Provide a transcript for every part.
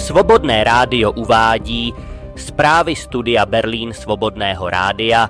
Svobodné rádio uvádí zprávy studia Berlín Svobodného rádia.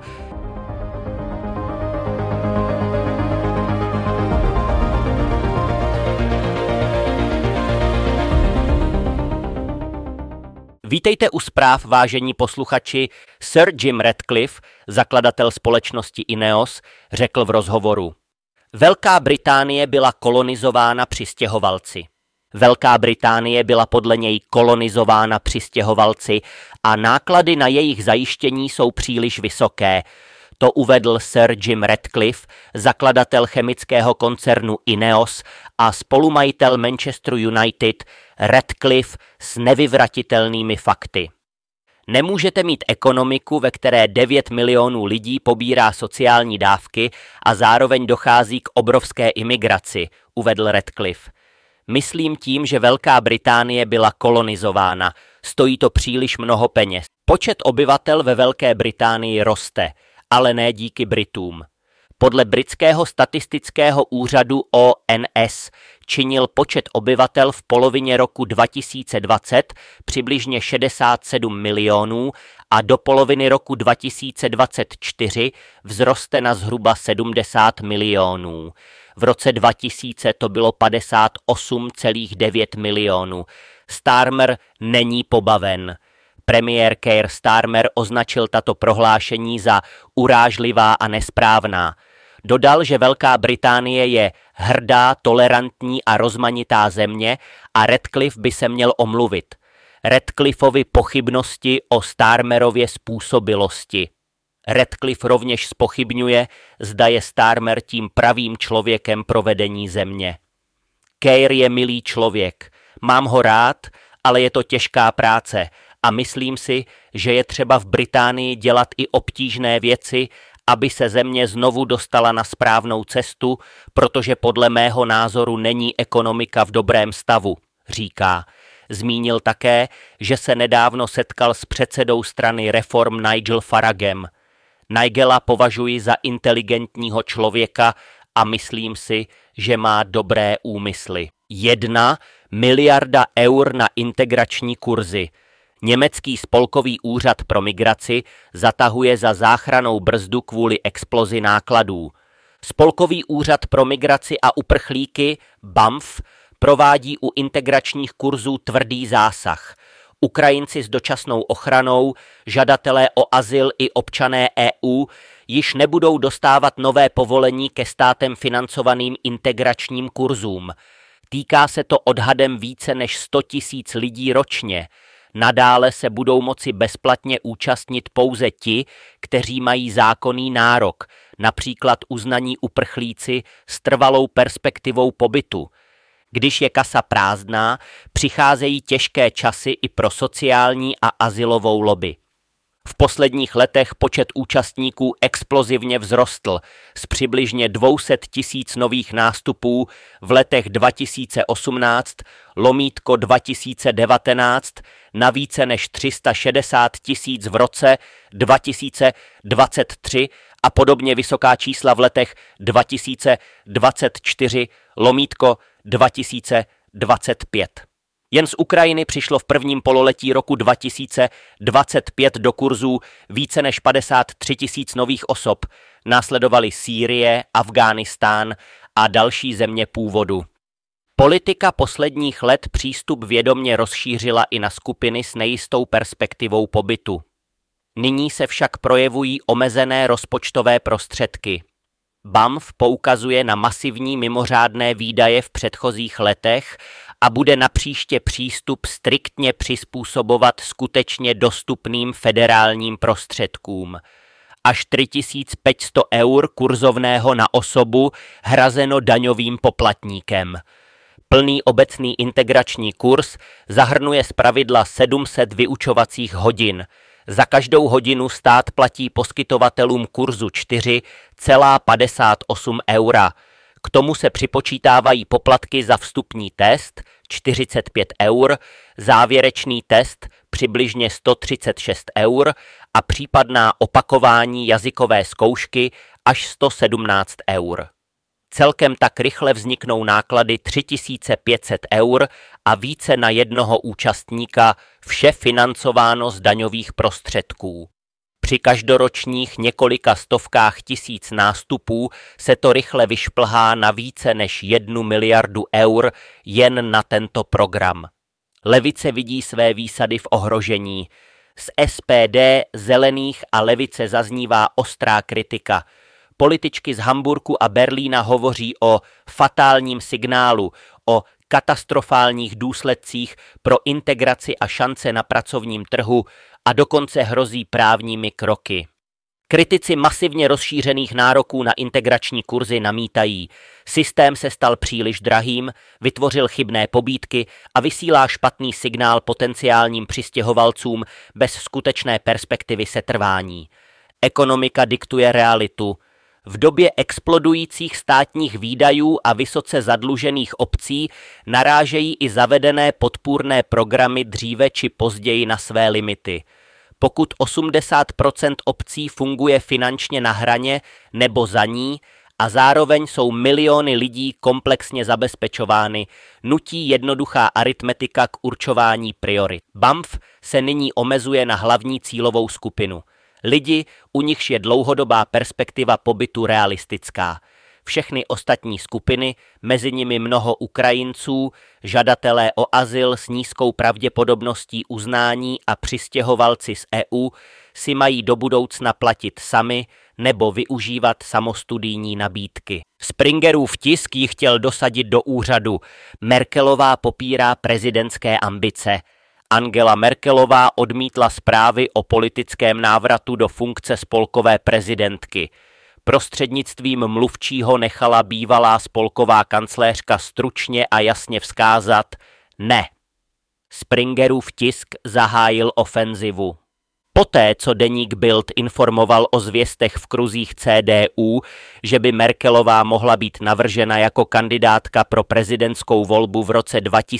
Vítejte u zpráv, vážení posluchači. Sir Jim Ratcliffe, zakladatel společnosti Ineos, řekl v rozhovoru: Velká Británie byla kolonizována přistěhovalci. Velká Británie byla podle něj kolonizována přistěhovalci a náklady na jejich zajištění jsou příliš vysoké. To uvedl Sir Jim Ratcliffe, zakladatel chemického koncernu Ineos a spolumajitel Manchester United, Ratcliffe s nevyvratitelnými fakty. Nemůžete mít ekonomiku, ve které 9 milionů lidí pobírá sociální dávky a zároveň dochází k obrovské imigraci, uvedl Ratcliffe. Myslím tím, že Velká Británie byla kolonizována. Stojí to příliš mnoho peněz. Počet obyvatel ve Velké Británii roste, ale ne díky Britům. Podle britského statistického úřadu ONS činil počet obyvatel v polovině roku 2020 přibližně 67 milionů a do poloviny roku 2024 vzroste na zhruba 70 milionů. V roce 2000 to bylo 58,9 milionů. Starmer není pobaven. Premiér Keir Starmer označil tato prohlášení za urážlivá a nesprávná. Dodal, že Velká Británie je hrdá, tolerantní a rozmanitá země a Ratcliffe by se měl omluvit. Ratcliffeovi pochybnosti o Starmerově způsobilosti. Ratcliffe rovněž zpochybňuje, zda je Starmer tím pravým člověkem pro vedení země. Keir je milý člověk. Mám ho rád, ale je to těžká práce a myslím si, že je třeba v Británii dělat i obtížné věci, aby se země znovu dostala na správnou cestu, protože podle mého názoru není ekonomika v dobrém stavu, říká. Zmínil také, že se nedávno setkal s předsedou strany Reform Nigel Faragem. Nigela považuji za inteligentního člověka a myslím si, že má dobré úmysly. 1 miliarda eur na integrační kurzy. Německý spolkový úřad pro migraci zatahuje za záchrannou brzdu kvůli explozi nákladů. Spolkový úřad pro migraci a uprchlíky BAMF provádí u integračních kurzů tvrdý zásah. Ukrajinci s dočasnou ochranou, žadatelé o azyl i občané EU již nebudou dostávat nové povolení ke státem financovaným integračním kurzům. Týká se to odhadem více než 100 000 lidí ročně. Nadále se budou moci bezplatně účastnit pouze ti, kteří mají zákonný nárok, například uznaní uprchlíci s trvalou perspektivou pobytu. Když je kasa prázdná, přicházejí těžké časy i pro sociální a azylovou lobby. V posledních letech počet účastníků explozivně vzrostl z přibližně 200 000 nových nástupů v letech 2018 / 2019 na více než 360 000 v roce 2023 a podobně vysoká čísla v letech 2024 / 2025. Jen z Ukrajiny přišlo v prvním pololetí roku 2025 do kurzů více než 53 000 nových osob. Následovaly Sýrie, Afghánistán a další země původu. Politika posledních let přístup vědomě rozšířila i na skupiny s nejistou perspektivou pobytu. Nyní se však projevují omezené rozpočtové prostředky. BAMF poukazuje na masivní mimořádné výdaje v předchozích letech a bude napříště přístup striktně přizpůsobovat skutečně dostupným federálním prostředkům. Až 3500 eur kurzovného na osobu hrazeno daňovým poplatníkem. Plný obecný integrační kurz zahrnuje zpravidla 700 vyučovacích hodin. Za každou hodinu stát platí poskytovatelům kurzu 4,58 eura. K tomu se připočítávají poplatky za vstupní test 45 eur, závěrečný test přibližně 136 eur a případná opakování jazykové zkoušky až 117 eur. Celkem tak rychle vzniknou náklady 3500 eur a více na jednoho účastníka, vše financováno z daňových prostředků. Při každoročních několika stovkách tisíc nástupů se to rychle vyšplhá na více než 1 miliardu eur jen na tento program. Levice vidí své výsady v ohrožení. Z SPD, Zelených a levice zaznívá ostrá kritika. Političky z Hamburku a Berlína hovoří o fatálním signálu, o katastrofálních důsledcích pro integraci a šance na pracovním trhu a dokonce hrozí právními kroky. Kritici masivně rozšířených nároků na integrační kurzy namítají. Systém se stal příliš drahým, vytvořil chybné pobídky a vysílá špatný signál potenciálním přistěhovalcům bez skutečné perspektivy setrvání. Ekonomika diktuje realitu. V době explodujících státních výdajů a vysoce zadlužených obcí narážejí i zavedené podpůrné programy dříve či později na své limity. Pokud 80% obcí funguje finančně na hraně nebo za ní a zároveň jsou miliony lidí komplexně zabezpečovány, nutí jednoduchá aritmetika k určování priorit. BAMF se nyní omezuje na hlavní cílovou skupinu. Lidi, u nichž je dlouhodobá perspektiva pobytu realistická. Všechny ostatní skupiny, mezi nimi mnoho Ukrajinců, žadatelé o azyl s nízkou pravděpodobností uznání a přistěhovalci z EU, si mají do budoucna platit sami nebo využívat samostudijní nabídky. Springerův tisk ji chtěl dosadit do úřadu. Merkelová popírá prezidentské ambice. Angela Merkelová odmítla zprávy o politickém návratu do funkce spolkové prezidentky. Prostřednictvím mluvčího nechala bývalá spolková kancléřka stručně a jasně vzkázat ne. Springerův tisk zahájil ofenzivu. Poté, co deník Bild informoval o zvěstech v kruzích CDU, že by Merkelová mohla být navržena jako kandidátka pro prezidentskou volbu v roce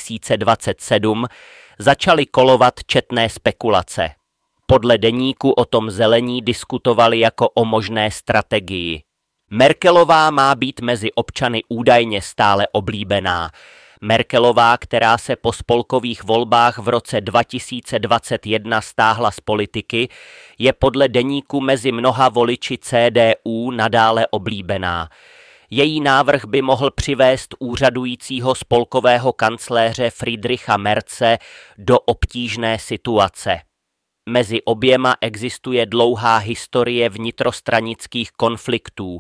2027, začaly kolovat četné spekulace. Podle deníku o tom Zelení diskutovali jako o možné strategii. Merkelová má být mezi občany údajně stále oblíbená. Merkelová, která se po spolkových volbách v roce 2021 stáhla z politiky, je podle deníku mezi mnoha voliči CDU nadále oblíbená. Její návrh by mohl přivést úřadujícího spolkového kancléře Friedricha Merze do obtížné situace. Mezi oběma existuje dlouhá historie vnitrostranických konfliktů.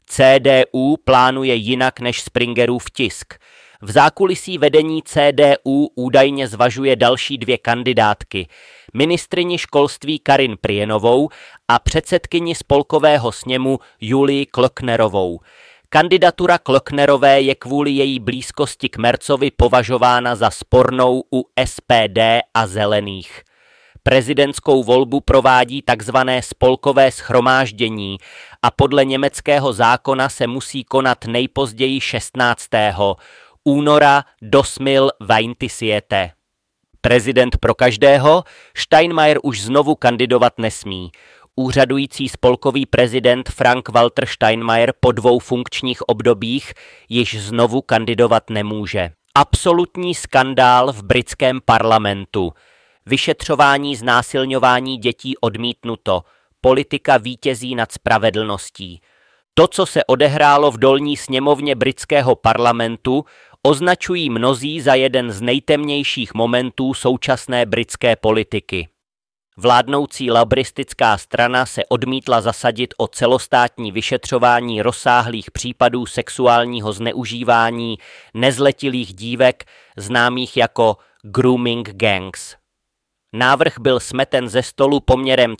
CDU plánuje jinak než Springerův tisk. V zákulisí vedení CDU údajně zvažuje další 2 kandidátky. Ministryni školství Karin Prienovou a předsedkyni spolkového sněmu Julii Klöcknerovou. Kandidatura Klöcknerové je kvůli její blízkosti k Merzovi považována za spornou u SPD a Zelených. Prezidentskou volbu provádí tzv. Spolkové shromáždění a podle německého zákona se musí konat nejpozději 16. února dosmil Vaintisjete. Prezident pro každého, Steinmeier už znovu kandidovat nesmí. Úřadující spolkový prezident Frank-Walter Steinmeier po 2 funkčních obdobích již znovu kandidovat nemůže. Absolutní skandál v britském parlamentu. Vyšetřování znásilňování dětí odmítnuto. Politika vítězí nad spravedlností. To, co se odehrálo v dolní sněmovně britského parlamentu, označují mnozí za jeden z nejtemnějších momentů současné britské politiky. Vládnoucí labouristická strana se odmítla zasadit o celostátní vyšetřování rozsáhlých případů sexuálního zneužívání nezletilých dívek známých jako grooming gangs. Návrh byl smeten ze stolu poměrem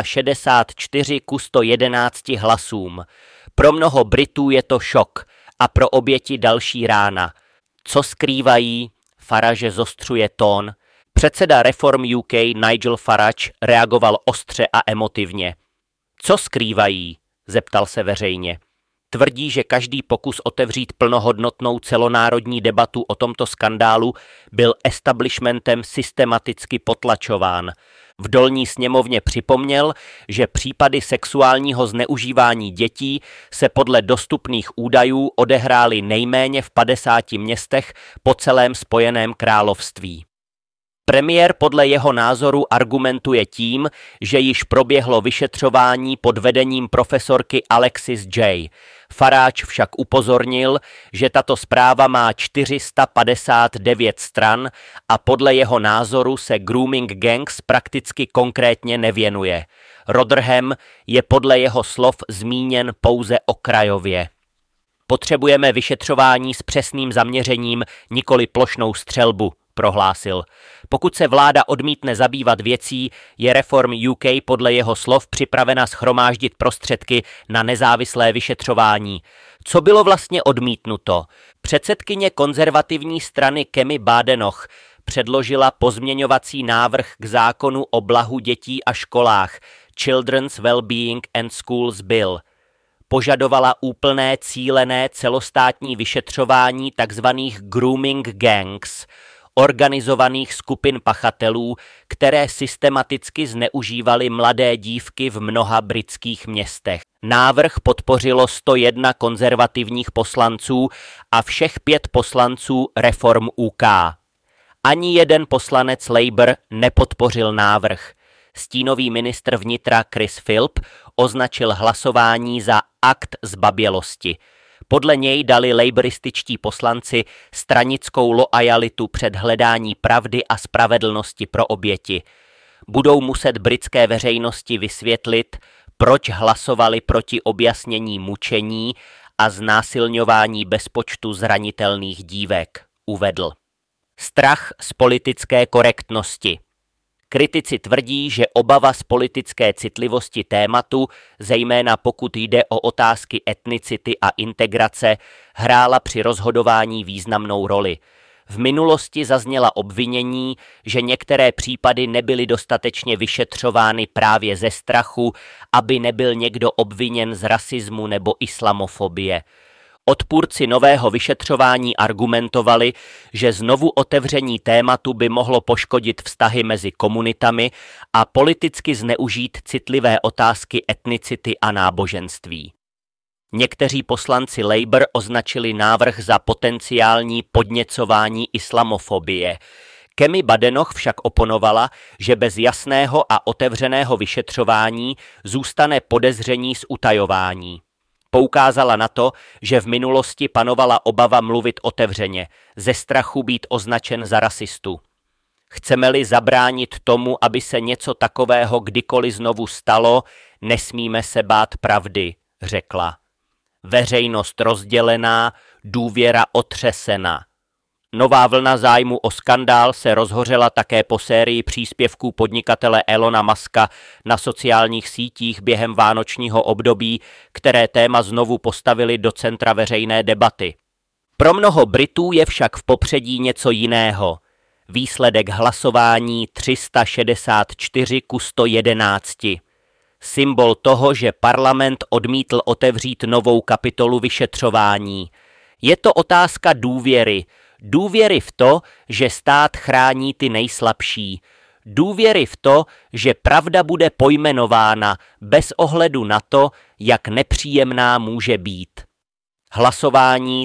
364:111 hlasům. Pro mnoho Britů je to šok a pro oběti další rána. Co skrývají? Farage zostřuje tón. Předseda Reform UK Nigel Farage reagoval ostře a emotivně. Co skrývají? Zeptal se veřejně. Tvrdí, že každý pokus otevřít plnohodnotnou celonárodní debatu o tomto skandálu byl establishmentem systematicky potlačován. V dolní sněmovně připomněl, že případy sexuálního zneužívání dětí se podle dostupných údajů odehrály nejméně v 50 městech po celém Spojeném království. Premiér podle jeho názoru argumentuje tím, že již proběhlo vyšetřování pod vedením profesorky Alexis J. Farage však upozornil, že tato zpráva má 459 stran a podle jeho názoru se grooming gangs prakticky konkrétně nevěnuje. Rotherham je podle jeho slov zmíněn pouze okrajově. Potřebujeme vyšetřování s přesným zaměřením, nikoli plošnou střelbu, prohlásil. Pokud se vláda odmítne zabývat věcí, je Reform UK podle jeho slov připravena shromáždit prostředky na nezávislé vyšetřování. Co bylo vlastně odmítnuto? Předsedkyně konzervativní strany Kemi Badenoch předložila pozměňovací návrh k zákonu o blahu dětí a školách Children's Wellbeing and Schools Bill. Požadovala úplné cílené celostátní vyšetřování tzv. Grooming gangs, organizovaných skupin pachatelů, které systematicky zneužívaly mladé dívky v mnoha britských městech. Návrh podpořilo 101 konzervativních poslanců a všech 5 poslanců Reform UK. Ani jeden poslanec Labour nepodpořil návrh. Stínový ministr vnitra Chris Philp označil hlasování za akt zbabělosti. Podle něj dali laborističtí poslanci stranickou loajalitu před hledání pravdy a spravedlnosti pro oběti. Budou muset britské veřejnosti vysvětlit, proč hlasovali proti objasnění mučení a znásilňování bezpočtu zranitelných dívek, uvedl. Strach z politické korektnosti. Kritici tvrdí, že obava z politické citlivosti tématu, zejména pokud jde o otázky etnicity a integrace, hrála při rozhodování významnou roli. V minulosti zazněla obvinění, že některé případy nebyly dostatečně vyšetřovány právě ze strachu, aby nebyl někdo obviněn z rasismu nebo islamofobie. Odpůrci nového vyšetřování argumentovali, že znovu otevření tématu by mohlo poškodit vztahy mezi komunitami a politicky zneužít citlivé otázky etnicity a náboženství. Někteří poslanci Labour označili návrh za potenciální podněcování islamofobie. Kemi Badenoch však oponovala, že bez jasného a otevřeného vyšetřování zůstane podezření z utajování. Poukázala na to, že v minulosti panovala obava mluvit otevřeně, ze strachu být označen za rasistu. Chceme-li zabránit tomu, aby se něco takového kdykoliv znovu stalo, nesmíme se bát pravdy, řekla. Veřejnost rozdělená, důvěra otřesena. Nová vlna zájmu o skandál se rozhořela také po sérii příspěvků podnikatele Elona Muska na sociálních sítích během vánočního období, které téma znovu postavili do centra veřejné debaty. Pro mnoho Britů je však v popředí něco jiného. Výsledek hlasování 364:111. Symbol toho, že parlament odmítl otevřít novou kapitolu vyšetřování. Je to otázka důvěry. Důvěry v to, že stát chrání ty nejslabší. Důvěry v to, že pravda bude pojmenována bez ohledu na to, jak nepříjemná může být. Hlasování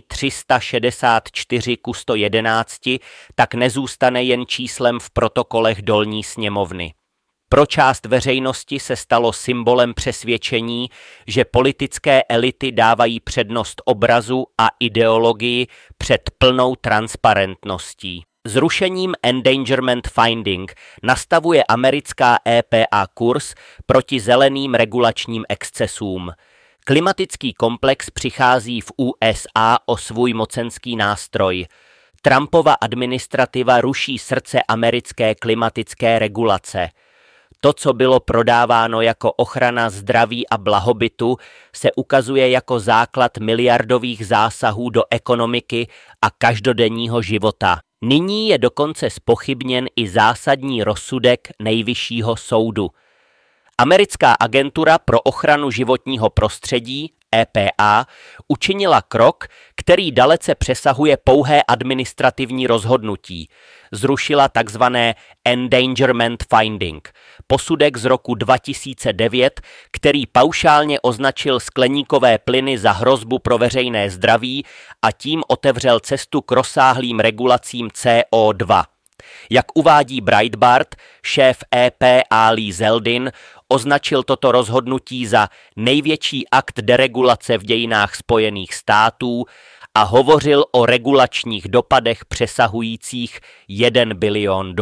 364:111 tak nezůstane jen číslem v protokolech dolní sněmovny. Pro část veřejnosti se stalo symbolem přesvědčení, že politické elity dávají přednost obrazu a ideologii před plnou transparentností. Zrušením Endangerment Finding nastavuje americká EPA kurz proti zeleným regulačním excesům. Klimatický komplex přichází v USA o svůj mocenský nástroj. Trumpova administrativa ruší srdce americké klimatické regulace. To, co bylo prodáváno jako ochrana zdraví a blahobytu, se ukazuje jako základ miliardových zásahů do ekonomiky a každodenního života. Nyní je dokonce zpochybněn i zásadní rozsudek Nejvyššího soudu. Americká agentura pro ochranu životního prostředí, EPA učinila krok, který dalece přesahuje pouhé administrativní rozhodnutí. Zrušila takzvané endangerment finding, posudek z roku 2009, který paušálně označil skleníkové plyny za hrozbu pro veřejné zdraví a tím otevřel cestu k rozsáhlým regulacím CO2. Jak uvádí Breitbart, šéf EPA Lee Zeldin označil toto rozhodnutí za největší akt deregulace v dějinách Spojených států a hovořil o regulačních dopadech přesahujících $1 bilion.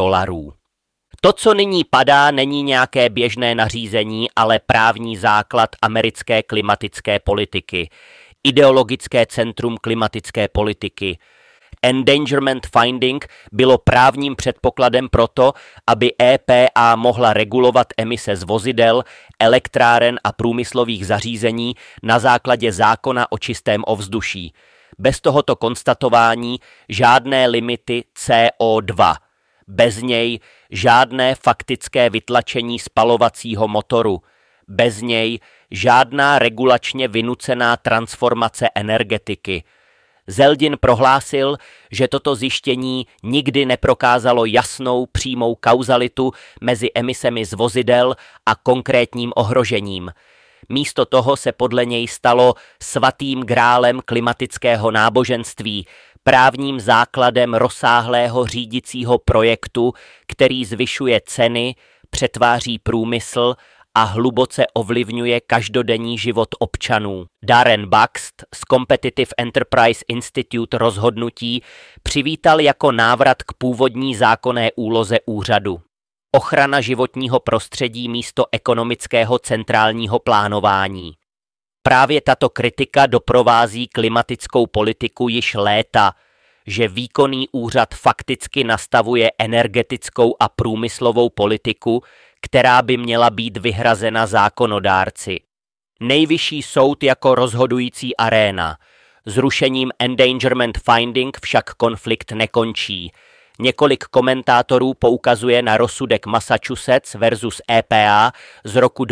To, co nyní padá, není nějaké běžné nařízení, ale právní základ americké klimatické politiky, ideologické centrum klimatické politiky. Endangerment finding bylo právním předpokladem proto, aby EPA mohla regulovat emise z vozidel, elektráren a průmyslových zařízení na základě zákona o čistém ovzduší. Bez tohoto konstatování žádné limity CO2. Bez něj žádné faktické vytlačení spalovacího motoru. Bez něj žádná regulačně vynucená transformace energetiky. Zeldin prohlásil, že toto zjištění nikdy neprokázalo jasnou přímou kauzalitu mezi emisemi z vozidel a konkrétním ohrožením. Místo toho se podle něj stalo svatým grálem klimatického náboženství, právním základem rozsáhlého řídicího projektu, který zvyšuje ceny, přetváří průmysl a hluboce ovlivňuje každodenní život občanů. Darren Baxt z Competitive Enterprise Institute rozhodnutí přivítal jako návrat k původní zákonné úloze úřadu. Ochrana životního prostředí místo ekonomického centrálního plánování. Právě tato kritika doprovází klimatickou politiku již léta, že výkonný úřad fakticky nastavuje energetickou a průmyslovou politiku, která by měla být vyhrazena zákonodárci. Nejvyšší soud jako rozhodující aréna. Zrušením endangerment finding však konflikt nekončí. Několik komentátorů poukazuje na rozsudek Massachusetts versus EPA z roku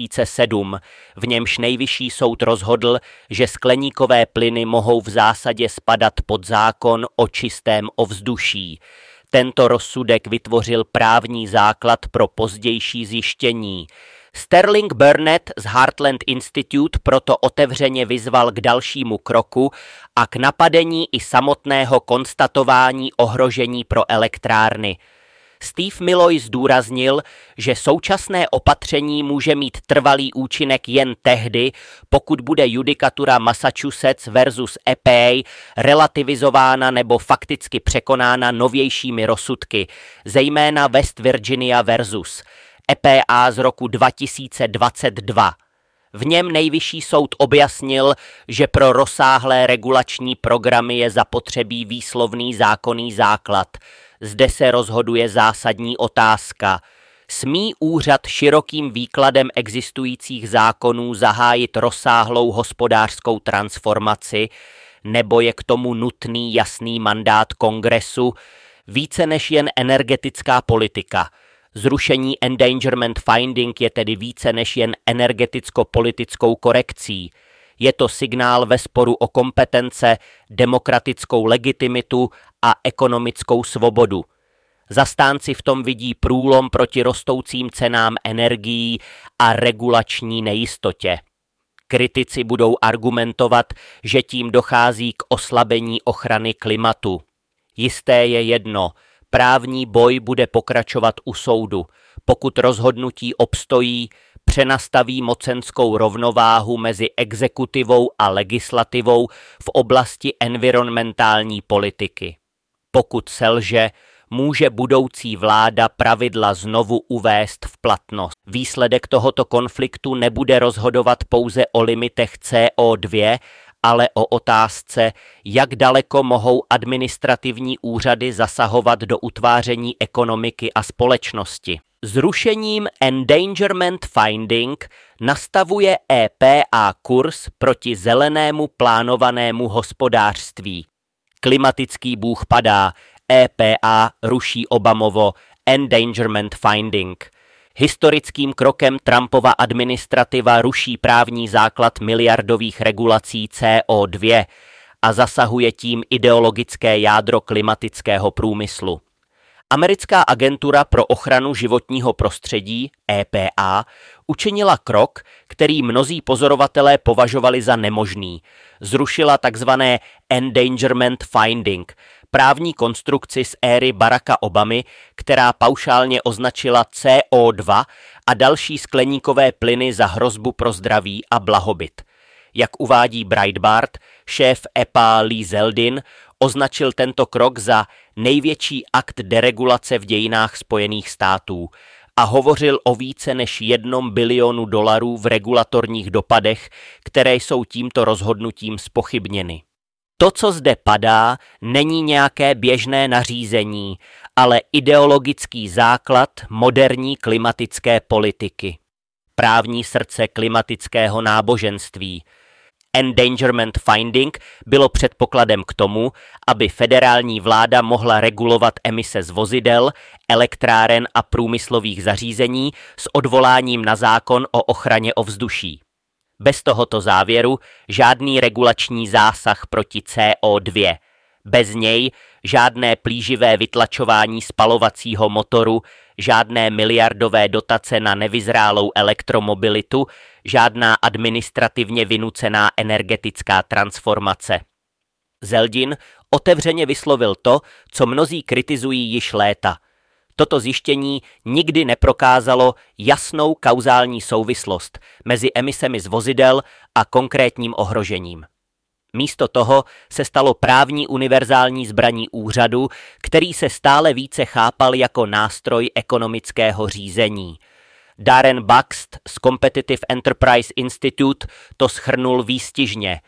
2007, v němž nejvyšší soud rozhodl, že skleníkové plyny mohou v zásadě spadat pod zákon o čistém ovzduší. Tento rozsudek vytvořil právní základ pro pozdější zjištění. Sterling Burnett z Heartland Institute proto otevřeně vyzval k dalšímu kroku a k napadení i samotného konstatování ohrožení pro elektrárny. Steve Milloy zdůraznil, že současné opatření může mít trvalý účinek jen tehdy, pokud bude judikatura Massachusetts versus EPA relativizována nebo fakticky překonána novějšími rozsudky, zejména West Virginia versus EPA z roku 2022. V něm nejvyšší soud objasnil, že pro rozsáhlé regulační programy je zapotřebí výslovný zákonný základ. Zde se rozhoduje zásadní otázka. Smí úřad širokým výkladem existujících zákonů zahájit rozsáhlou hospodářskou transformaci, nebo je k tomu nutný jasný mandát Kongresu, více než jen energetická politika? Zrušení endangerment finding je tedy více než jen energeticko-politickou korekcí. Je to signál ve sporu o kompetence, demokratickou legitimitu a ekonomickou svobodu. Zastánci v tom vidí průlom proti rostoucím cenám energií a regulační nejistotě. Kritici budou argumentovat, že tím dochází k oslabení ochrany klimatu. Jisté je jedno, právní boj bude pokračovat u soudu. Pokud rozhodnutí obstojí, přenastaví mocenskou rovnováhu mezi exekutivou a legislativou v oblasti environmentální politiky. Pokud selže, může budoucí vláda pravidla znovu uvést v platnost. Výsledek tohoto konfliktu nebude rozhodovat pouze o limitech CO2, ale o otázce, jak daleko mohou administrativní úřady zasahovat do utváření ekonomiky a společnosti. Zrušením endangerment finding nastavuje EPA kurz proti zelenému plánovanému hospodářství. Klimatický bůh padá, EPA ruší Obamovo endangerment finding. Historickým krokem Trumpova administrativa ruší právní základ miliardových regulací CO2 a zasahuje tím ideologické jádro klimatického průmyslu. Americká agentura pro ochranu životního prostředí, EPA, učinila krok, který mnozí pozorovatelé považovali za nemožný. Zrušila tzv. Endangerment Finding, právní konstrukci z éry Baracka Obamy, která paušálně označila CO2 a další skleníkové plyny za hrozbu pro zdraví a blahobyt. Jak uvádí Breitbart, šéf EPA Lee Zeldin označil tento krok za největší akt deregulace v dějinách Spojených států a hovořil o více než $1 bilionu v regulatorních dopadech, které jsou tímto rozhodnutím zpochybněny. To, co zde padá, není nějaké běžné nařízení, ale ideologický základ moderní klimatické politiky. Právní srdce klimatického náboženství. Endangerment Finding bylo předpokladem k tomu, aby federální vláda mohla regulovat emise z vozidel, elektráren a průmyslových zařízení s odvoláním na zákon o ochraně ovzduší. Bez tohoto závěru žádný regulační zásah proti CO2. Bez něj žádné plíživé vytlačování spalovacího motoru, žádné miliardové dotace na nevyzrálou elektromobilitu, žádná administrativně vynucená energetická transformace. Zeldin otevřeně vyslovil to, co mnozí kritizují již léta. Toto zjištění nikdy neprokázalo jasnou kauzální souvislost mezi emisemi z vozidel a konkrétním ohrožením. Místo toho se stalo právní univerzální zbraní úřadu, který se stále více chápal jako nástroj ekonomického řízení. Darren Bakst z Competitive Enterprise Institute to shrnul výstižně.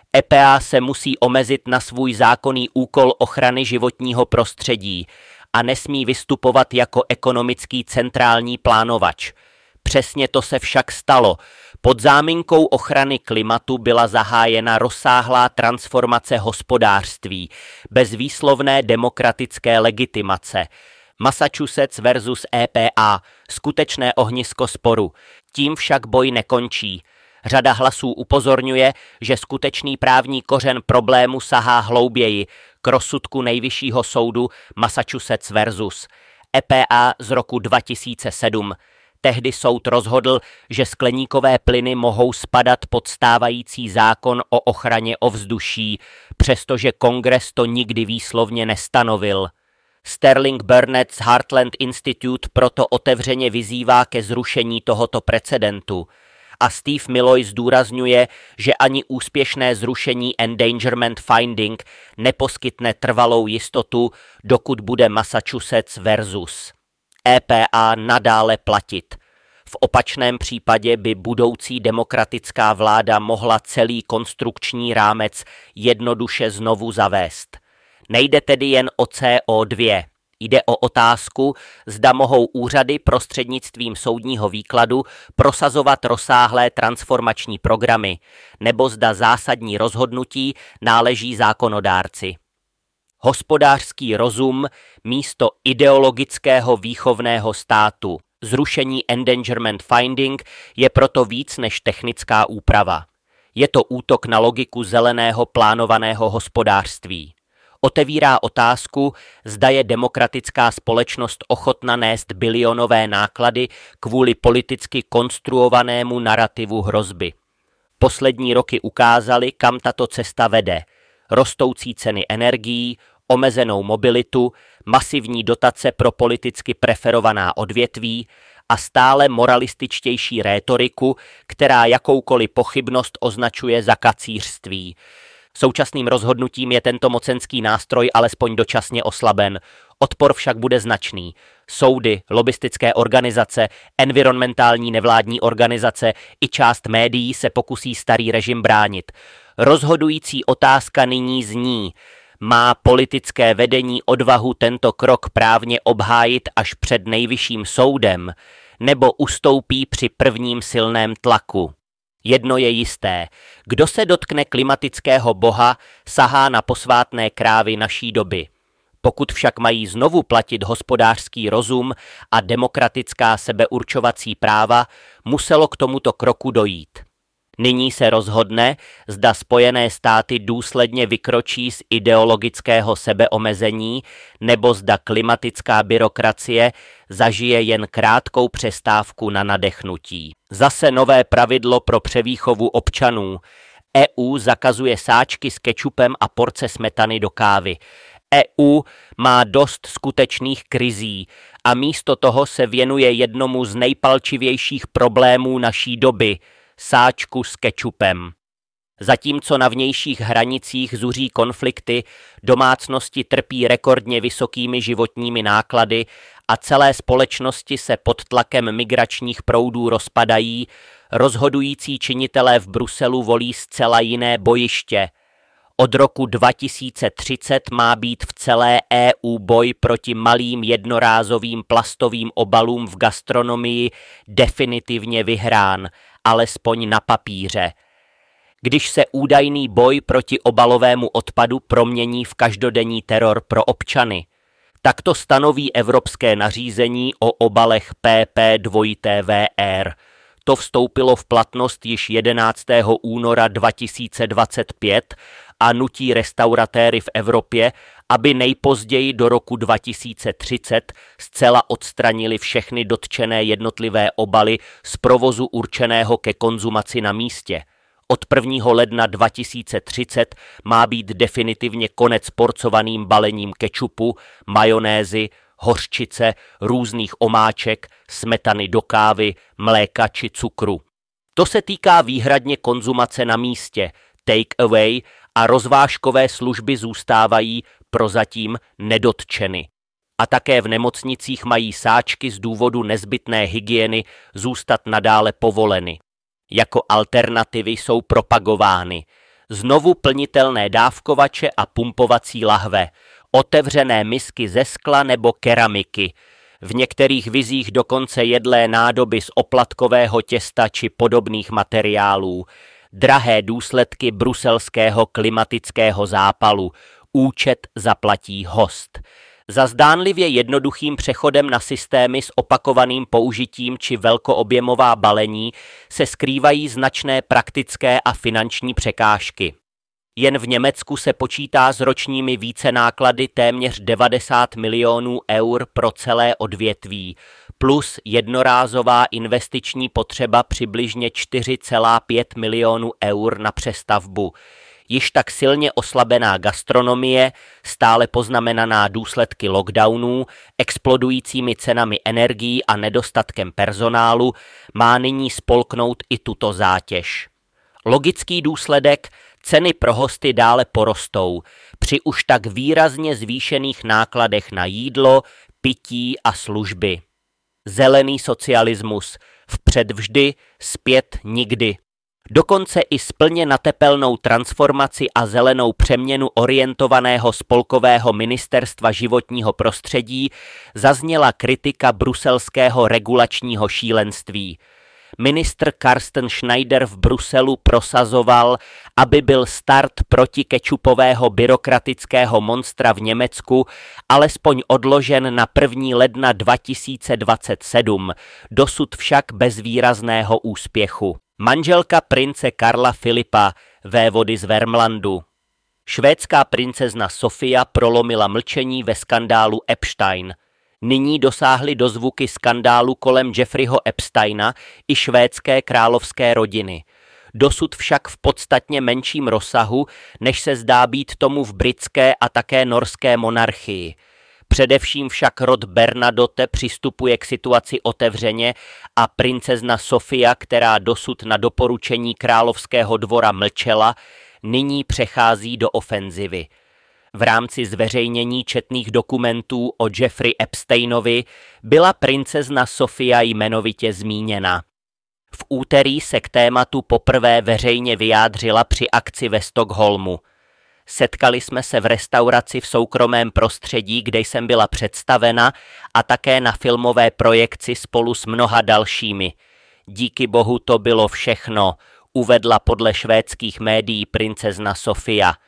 EPA se musí omezit na svůj zákonný úkol ochrany životního prostředí a nesmí vystupovat jako ekonomický centrální plánovač. Přesně to se však stalo. Pod záminkou ochrany klimatu byla zahájena rozsáhlá transformace hospodářství, bez výslovné demokratické legitimace. Massachusetts versus EPA, skutečné ohnisko sporu. Tím však boj nekončí. Řada hlasů upozorňuje, že skutečný právní kořen problému sahá hlouběji k rozsudku Nejvyššího soudu Massachusetts versus EPA z roku 2007. Tehdy soud rozhodl, že skleníkové plyny mohou spadat pod stávající zákon o ochraně ovzduší, přestože Kongres to nikdy výslovně nestanovil. Sterling Burnett z Heartland Institute proto otevřeně vyzývá ke zrušení tohoto precedentu. A Steve Milloy zdůrazňuje, že ani úspěšné zrušení Endangerment Finding neposkytne trvalou jistotu, dokud bude Massachusetts versus EPA nadále platit. V opačném případě by budoucí demokratická vláda mohla celý konstrukční rámec jednoduše znovu zavést. Nejde tedy jen o CO2. Jde o otázku, zda mohou úřady prostřednictvím soudního výkladu prosazovat rozsáhlé transformační programy, nebo zda zásadní rozhodnutí náleží zákonodárci. Hospodářský rozum místo ideologického výchovného státu. Zrušení Endangerment Finding je proto víc než technická úprava. Je to útok na logiku zeleného plánovaného hospodářství. Otevírá otázku, zda je demokratická společnost ochotna nést bilionové náklady kvůli politicky konstruovanému narrativu hrozby. Poslední roky ukázaly, kam tato cesta vede. Rostoucí ceny energií, omezenou mobilitu, masivní dotace pro politicky preferovaná odvětví a stále moralističtější rétoriku, která jakoukoliv pochybnost označuje za kacířství. Současným rozhodnutím je tento mocenský nástroj alespoň dočasně oslaben. Odpor však bude značný. Soudy, lobistické organizace, environmentální nevládní organizace i část médií se pokusí starý režim bránit. Rozhodující otázka nyní zní: má politické vedení odvahu tento krok právně obhájit až před Nejvyšším soudem, nebo ustoupí při prvním silném tlaku? Jedno je jisté, kdo se dotkne klimatického boha, sahá na posvátné krávy naší doby. Pokud však mají znovu platit hospodářský rozum a demokratická sebeurčovací práva, muselo k tomuto kroku dojít. Nyní se rozhodne, zda Spojené státy důsledně vykročí z ideologického sebeomezení, nebo zda klimatická byrokracie zažije jen krátkou přestávku na nadechnutí. Zase nové pravidlo pro převýchovu občanů. EU zakazuje sáčky s kečupem a porce smetany do kávy. EU má dost skutečných krizí a místo toho se věnuje jednomu z nejpalčivějších problémů naší doby – sáčku s kečupem. Zatímco na vnějších hranicích zuří konflikty, domácnosti trpí rekordně vysokými životními náklady a celé společnosti se pod tlakem migračních proudů rozpadají, rozhodující činitelé v Bruselu volí zcela jiné bojiště. Od roku 2030 má být v celé EU boj proti malým jednorázovým plastovým obalům v gastronomii definitivně vyhrán, alespoň na papíře. Když se údajný boj proti obalovému odpadu promění v každodenní teror pro občany. Tak to stanoví evropské nařízení o obalech PP2TVR. To vstoupilo v platnost již 11. února 2025 a nutí restauratéry v Evropě, aby nejpozději do roku 2030 zcela odstranili všechny dotčené jednotlivé obaly z provozu určeného ke konzumaci na místě. Od 1. ledna 2030 má být definitivně konec porcovaným balením kečupu, majonézy, hořčice, různých omáček, smetany do kávy, mléka či cukru. To se týká výhradně konzumace na místě, take away, a rozvážkové služby zůstávají prozatím nedotčeny. A také v nemocnicích mají sáčky z důvodu nezbytné hygieny zůstat nadále povoleny. Jako alternativy jsou propagovány znovu plnitelné dávkovače a pumpovací lahve, otevřené misky ze skla nebo keramiky, v některých vizích dokonce jedlé nádoby z oplatkového těsta či podobných materiálů, drahé důsledky bruselského klimatického zápalu, účet zaplatí host. Za zdánlivě jednoduchým přechodem na systémy s opakovaným použitím či velkoobjemová balení se skrývají značné praktické a finanční překážky. Jen v Německu se počítá s ročními vícenáklady téměř 90 milionů eur pro celé odvětví, plus jednorázová investiční potřeba přibližně 4,5 milionů eur na přestavbu. Již tak silně oslabená gastronomie, stále poznamenaná důsledky lockdownů, explodujícími cenami energií a nedostatkem personálu, má nyní spolknout i tuto zátěž. Logický důsledek: ceny pro hosty dále porostou, při už tak výrazně zvýšených nákladech na jídlo, pití a služby. Zelený socialismus, vpřed vždy, zpět nikdy. Dokonce i s plně na tepelnou transformaci a zelenou přeměnu orientovaného spolkového ministerstva životního prostředí zazněla kritika bruselského regulačního šílenství. Ministr Carsten Schneider v Bruselu prosazoval, aby byl start protikečupového byrokratického monstra v Německu alespoň odložen na 1. ledna 2027, dosud však bez výrazného úspěchu. Manželka prince Karla Filipa, vévody z Värmlandu. Švédská princezna Sofia prolomila mlčení ve skandálu Epstein. Nyní dosáhly dozvuky skandálu kolem Jeffreyho Epsteina i švédské královské rodiny. Dosud však v podstatně menším rozsahu, než se zdá být tomu v britské a také norské monarchii. Především však rod Bernadotte přistupuje k situaci otevřeně a princezna Sofia, která dosud na doporučení královského dvora mlčela, nyní přechází do ofenzivy. V rámci zveřejnění četných dokumentů o Jeffrey Epsteinovi byla princezna Sofia jmenovitě zmíněna. V úterý se k tématu poprvé veřejně vyjádřila při akci ve Stockholmu. Setkali jsme se v restauraci v soukromém prostředí, kde jsem byla představena, a také na filmové projekci spolu s mnoha dalšími. Díky bohu to bylo všechno, uvedla podle švédských médií princezna Sofia.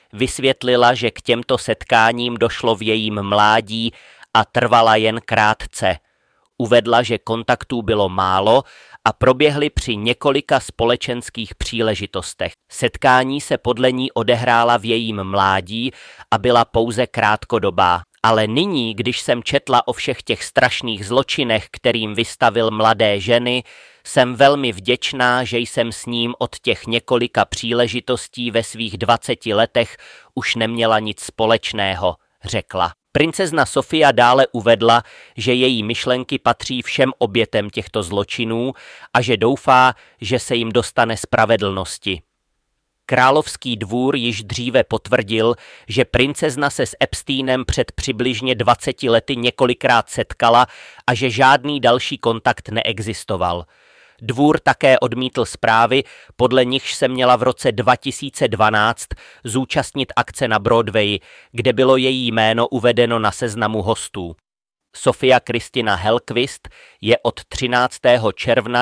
Vysvětlila, že k těmto setkáním došlo v jejím mládí a trvala jen krátce. Uvedla, že kontaktů bylo málo a proběhly při několika společenských příležitostech. Setkání se podle ní odehrála v jejím mládí a byla pouze krátkodobá. Ale nyní, když jsem četla o všech těch strašných zločinech, kterým vystavil mladé ženy, jsem velmi vděčná, že jsem s ním od těch několika příležitostí ve svých 20 letech už neměla nic společného, řekla. Princezna Sofia dále uvedla, že její myšlenky patří všem obětem těchto zločinů a že doufá, že se jim dostane spravedlnosti. Královský dvůr již dříve potvrdil, že princezna se s Epsteinem před přibližně 20 lety několikrát setkala a že žádný další kontakt neexistoval. Dvůr také odmítl zprávy, podle nichž se měla v roce 2012 zúčastnit akce na Broadwayi, kde bylo její jméno uvedeno na seznamu hostů. Sofia Kristina Hellqvist je od 13. června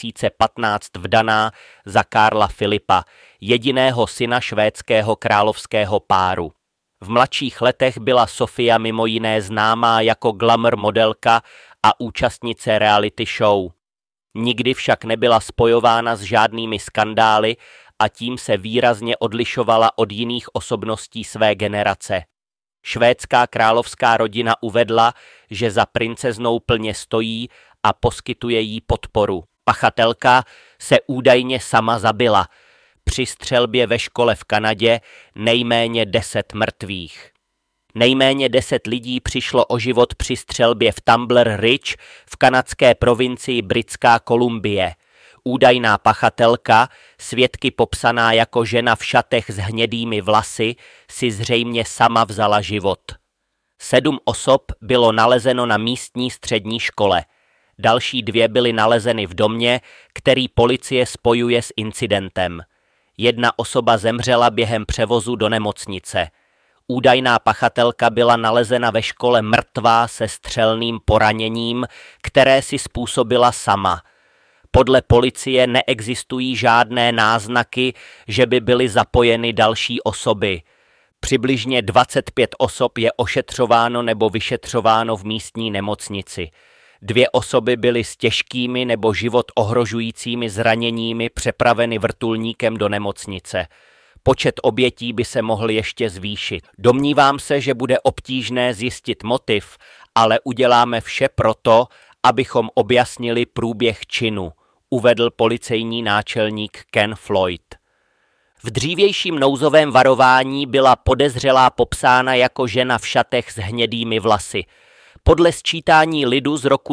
2015 vdaná za Karla Filipa, jediného syna švédského královského páru. V mladších letech byla Sofia mimo jiné známá jako glamour modelka a účastnice reality show. Nikdy však nebyla spojována s žádnými skandály a tím se výrazně odlišovala od jiných osobností své generace. Švédská královská rodina uvedla, že za princeznou plně stojí a poskytuje jí podporu. Pachatelka se údajně sama zabila. Při střelbě ve škole v Kanadě nejméně 10 mrtvých. Nejméně 10 lidí přišlo o život při střelbě v Tumbler Ridge v kanadské provincii Britská Kolumbie. Údajná pachatelka, svědky popsaná jako žena v šatech s hnědými vlasy, si zřejmě sama vzala život. 7 osob bylo nalezeno na místní střední škole. Další 2 byly nalezeny v domě, který policie spojuje s incidentem. 1 osoba zemřela během převozu do nemocnice. Údajná pachatelka byla nalezena ve škole mrtvá se střelným poraněním, které si způsobila sama. Podle policie neexistují žádné náznaky, že by byly zapojeny další osoby. Přibližně 25 osob je ošetřováno nebo vyšetřováno v místní nemocnici. 2 osoby byly s těžkými nebo život ohrožujícími zraněními přepraveny vrtulníkem do nemocnice. Počet obětí by se mohl ještě zvýšit. Domnívám se, že bude obtížné zjistit motiv, ale uděláme vše proto, abychom objasnili průběh činu, uvedl policejní náčelník Ken Floyd. V dřívějším nouzovém varování byla podezřelá popsána jako žena v šatech s hnědými vlasy. Podle sčítání lidu z roku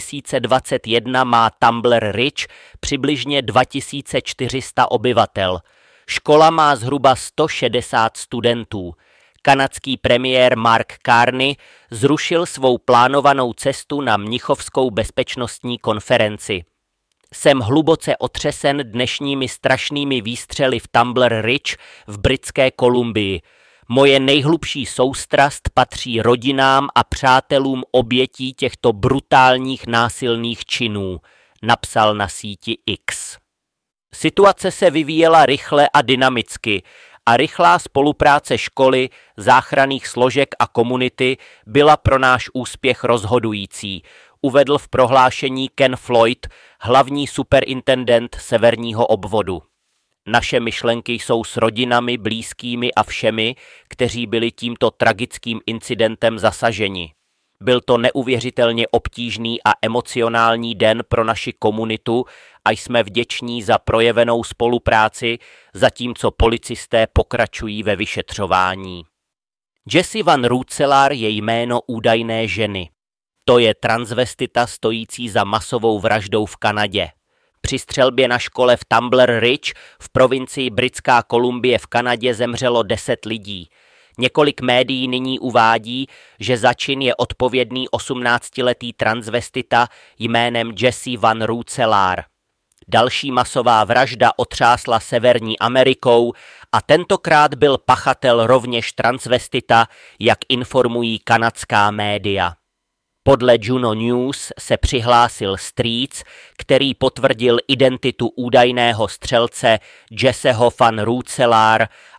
2021 má Tumbler Ridge přibližně 2400 obyvatel. Škola má zhruba 160 studentů. Kanadský premiér Mark Carney zrušil svou plánovanou cestu na Mnichovskou bezpečnostní konferenci. Jsem hluboce otřesen dnešními strašnými výstřely v Tumbler Ridge v Britské Kolumbii. Moje nejhlubší soustrast patří rodinám a přátelům obětí těchto brutálních násilných činů, napsal na síti X. Situace se vyvíjela rychle a dynamicky a rychlá spolupráce školy, záchranných složek a komunity byla pro náš úspěch rozhodující, uvedl v prohlášení Ken Floyd, hlavní superintendent severního obvodu. Naše myšlenky jsou s rodinami, blízkými a všemi, kteří byli tímto tragickým incidentem zasaženi. Byl to neuvěřitelně obtížný a emocionální den pro naši komunitu a jsme vděční za projevenou spolupráci, zatímco policisté pokračují ve vyšetřování. Jessie Van Rootselaar je jméno údajné ženy. To je transvestita stojící za masovou vraždou v Kanadě. Při střelbě na škole v Tumbler Ridge v provincii Britská Kolumbie v Kanadě zemřelo 10 lidí. Několik médií nyní uvádí, že za čin je odpovědný 18-letý transvestita jménem Jessie Van Rootselaar. Další masová vražda otřásla Severní Amerikou a tentokrát byl pachatel rovněž transvestita, jak informují kanadská média. Podle Juno News se přihlásil strýc, který potvrdil identitu údajného střelce Jesseho Van Rootselaar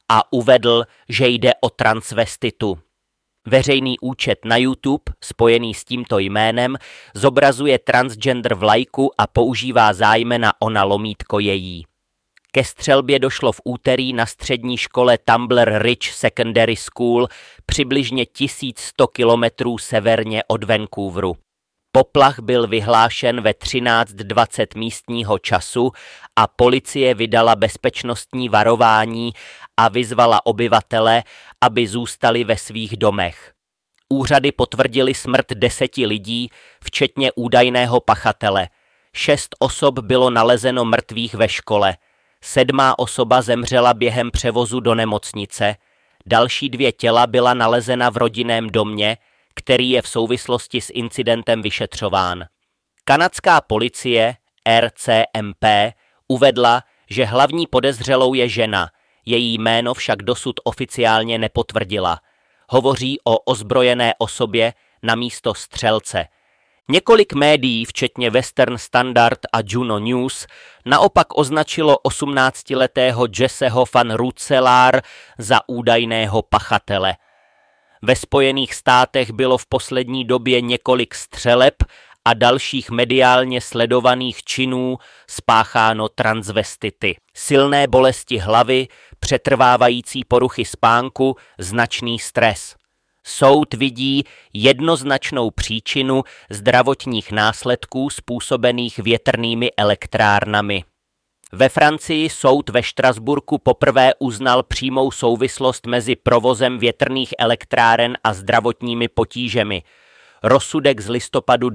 a uvedl, že jde o transvestitu. Veřejný účet na YouTube, spojený s tímto jménem, zobrazuje transgender vlajku a používá zájmena ona lomítko její. Ke střelbě došlo v úterý na střední škole Tumbler Ridge Secondary School přibližně 1100 kilometrů severně od Vancouveru. Poplach byl vyhlášen ve 13:20 místního času a policie vydala bezpečnostní varování a vyzvala obyvatele, aby zůstali ve svých domech. Úřady potvrdily smrt 10 lidí, včetně údajného pachatele. 6 osob bylo nalezeno mrtvých ve škole. 7. osoba zemřela během převozu do nemocnice. Další 2 těla byla nalezena v rodinném domě, který je v souvislosti s incidentem vyšetřován. Kanadská policie RCMP uvedla, že hlavní podezřelou je žena, její jméno však dosud oficiálně nepotvrdila. Hovoří o ozbrojené osobě namísto střelce. Několik médií, včetně Western Standard a Juno News, naopak označilo 18letého Jesseho van Rooselaar za údajného pachatele. Ve Spojených státech bylo v poslední době několik střeleb a dalších mediálně sledovaných činů spácháno transvestity. Silné bolesti hlavy, přetrvávající poruchy spánku, značný stres. Soud vidí jednoznačnou příčinu zdravotních následků způsobených větrnými elektrárnami. Ve Francii soud ve Štrasburku poprvé uznal přímou souvislost mezi provozem větrných elektráren a zdravotními potížemi. Rozsudek z listopadu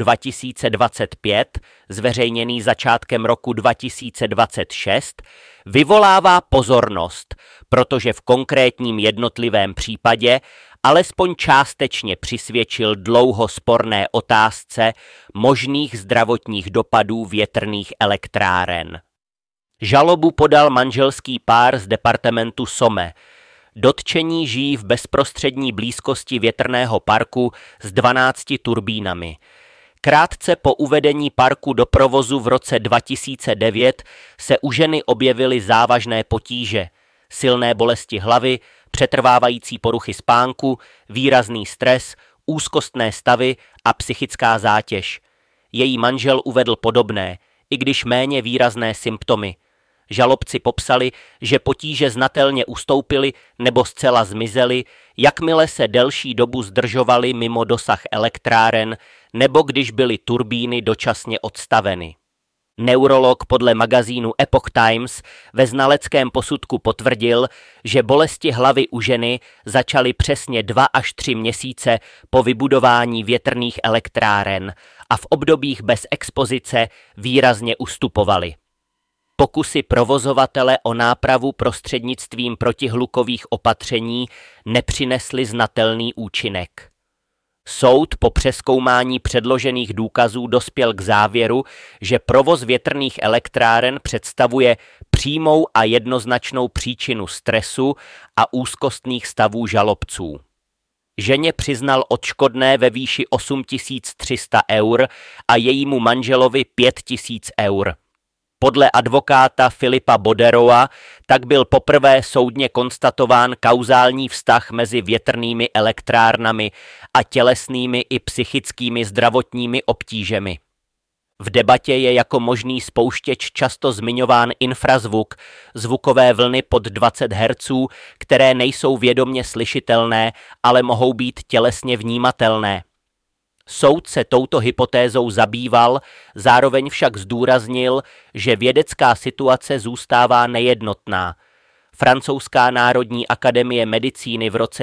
2025, zveřejněný začátkem roku 2026, vyvolává pozornost, protože v konkrétním jednotlivém případě alespoň částečně přisvědčil dlouho sporné otázce možných zdravotních dopadů větrných elektráren. Žalobu podal manželský pár z departementu Somme. Dotčení žijí v bezprostřední blízkosti větrného parku s 12 turbínami. Krátce po uvedení parku do provozu v roce 2009 se u ženy objevily závažné potíže, silné bolesti hlavy, přetrvávající poruchy spánku, výrazný stres, úzkostné stavy a psychická zátěž. Její manžel uvedl podobné, i když méně výrazné symptomy. Žalobci popsali, že potíže znatelně ustoupily nebo zcela zmizely, jakmile se delší dobu zdržovali mimo dosah elektráren nebo když byly turbíny dočasně odstaveny. Neurolog podle magazínu Epoch Times ve znaleckém posudku potvrdil, že bolesti hlavy u ženy začaly přesně 2 až 3 měsíce po vybudování větrných elektráren a v obdobích bez expozice výrazně ustupovaly. Pokusy provozovatele o nápravu prostřednictvím protihlukových opatření nepřinesly znatelný účinek. Soud po přezkoumání předložených důkazů dospěl k závěru, že provoz větrných elektráren představuje přímou a jednoznačnou příčinu stresu a úzkostných stavů žalobců. Ženě přiznal odškodné ve výši 8300 eur a jejímu manželovi 5000 eur. Podle advokáta Filipa Boderoa tak byl poprvé soudně konstatován kauzální vztah mezi větrnými elektrárnami a tělesnými i psychickými zdravotními obtížemi. V debatě je jako možný spouštěč často zmiňován infrazvuk, zvukové vlny pod 20 Hz, které nejsou vědomě slyšitelné, ale mohou být tělesně vnímatelné. Soud se touto hypotézou zabýval, zároveň však zdůraznil, že vědecká situace zůstává nejednotná. Francouzská národní akademie medicíny v roce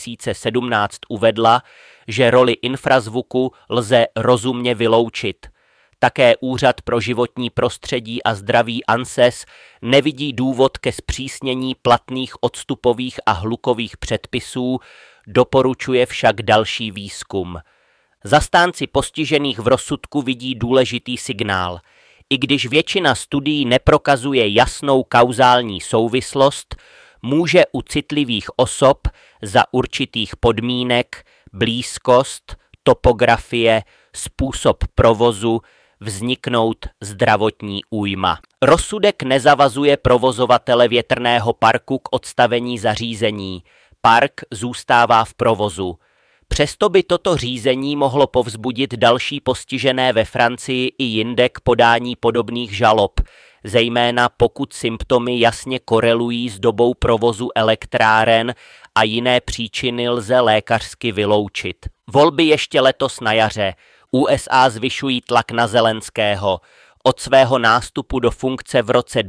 2017 uvedla, že roli infrazvuku lze rozumně vyloučit. Také Úřad pro životní prostředí a zdraví ANSES nevidí důvod ke zpřísnění platných odstupových a hlukových předpisů, doporučuje však další výzkum. Zastánci postižených v rozsudku vidí důležitý signál. I když většina studií neprokazuje jasnou kauzální souvislost, může u citlivých osob za určitých podmínek blízkost, topografie, způsob provozu, vzniknout zdravotní újma. Rozsudek nezavazuje provozovatele větrného parku k odstavení zařízení. Park zůstává v provozu. Přesto by toto řízení mohlo povzbudit další postižené ve Francii i jinde k podání podobných žalob, zejména pokud symptomy jasně korelují s dobou provozu elektráren a jiné příčiny lze lékařsky vyloučit. Volby ještě letos na jaře. USA zvyšují tlak na Zelenského. Od svého nástupu do funkce v roce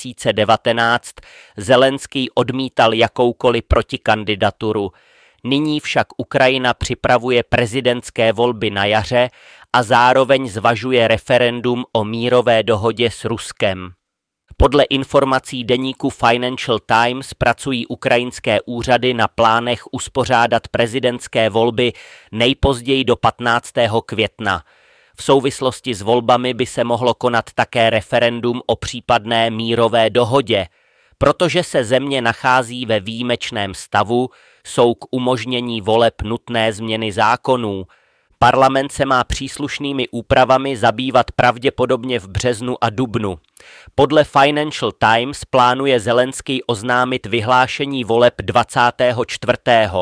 2019 Zelenský odmítal jakoukoliv protikandidaturu. Nyní však Ukrajina připravuje prezidentské volby na jaře a zároveň zvažuje referendum o mírové dohodě s Ruskem. Podle informací deníku Financial Times pracují ukrajinské úřady na plánech uspořádat prezidentské volby nejpozději do 15. května. V souvislosti s volbami by se mohlo konat také referendum o případné mírové dohodě. Protože se země nachází ve výjimečném stavu, jsou k umožnění voleb nutné změny zákonů. Parlament se má příslušnými úpravami zabývat pravděpodobně v březnu a dubnu. Podle Financial Times plánuje Zelenský oznámit vyhlášení voleb 24.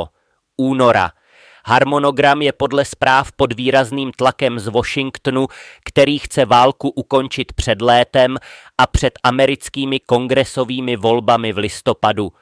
února. Harmonogram je podle zpráv pod výrazným tlakem z Washingtonu, který chce válku ukončit před létem a před americkými kongresovými volbami v listopadu.